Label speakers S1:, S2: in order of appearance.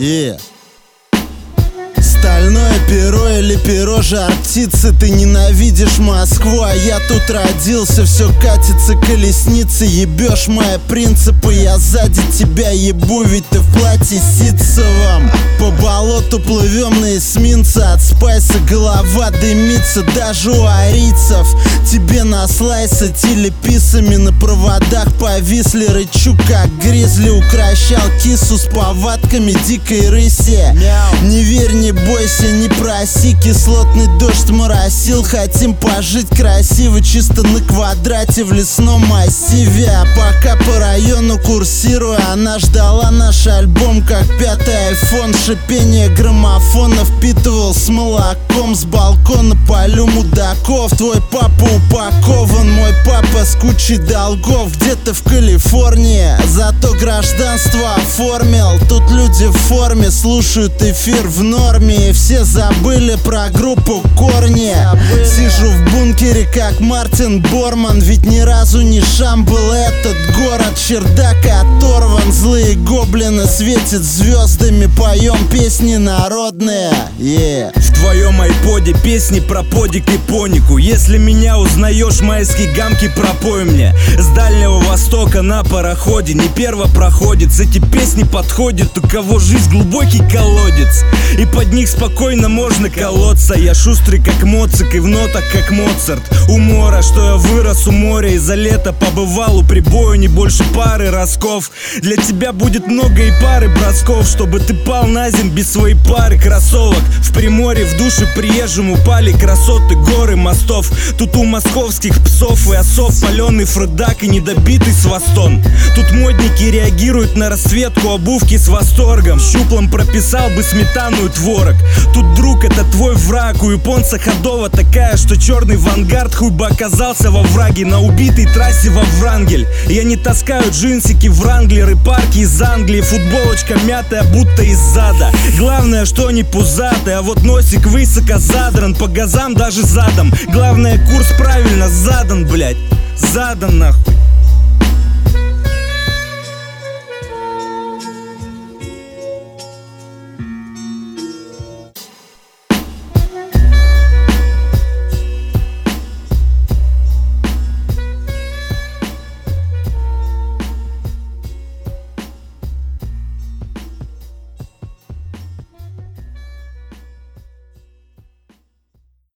S1: Стальное перо или перо жар птицы. Ты ненавидишь Москву, а я тут родился. Все катится колесницы, ебешь мои принципы. Я сзади тебя ебу, ведь ты в платье ситцевом. По болоту плывем на эсминце, от спайса голова дымится. Даже у арийцев тебе наслайса телеписами. На проводах повисли, рычу как гризли. Укращал кису с повадками дикой рыси. Не верь, не бойся, не проси. Кислотный дождь моросил. Хотим пожить красиво, чисто на квадрате в лесном массиве. А пока по району курсируя, она ждала наш альбом как пятый айфон. Шипение граммофона впитывал с молоком. С балкона полю мудаков. Твой папа упакован, мой папа с кучей долгов. Где-то в Калифорнии, зато гражданство оформил. Тут люди в форме слушают эфир в норме. И все забыли про группу Корни. Сижу в бункере как Мартин Борман. Ведь ни разу не шам был этот город. Чердак оторван, злые гоблины светят звездами. Поем песни народные.
S2: В твоем айподе песни про подик и понику. Если меня узнаешь, майские гамки пропой мне. С Дальнего Востока на пароходе не первопроходец. Эти песни подходят, у кого жизнь глубокий колодец, и под них спокойно можно колоться. Я шустрый как Моцик и в нотах как Моцарт. У мора, что я вырос у моря и за лето побывал у прибоя не больше пары росков. Для тебя будет много и пары бросков, чтобы ты пал на земь без своей пары кроссовок. В Приморье в душе приезжим упали красоты горы мостов. Тут у московских псов и осов паленый фрудак и недобитый свастон. Тут модники реагируют на расцветку обувки с восторгом. Щуплом прописал бы сметану и творог. Тут, друг, это твой враг. У японца ходова такая, что черный вангард хуй бы оказался во враге на убитой трассе во Врангель. Я не таскаю джинсики, вранглеры, парки из Англии. Футболочка мятая, будто из зада. Главное, что не пузатый, а вот носик высоко задран. По газам даже задом. Главное, курс правильно задан, блять. Задан нахуй.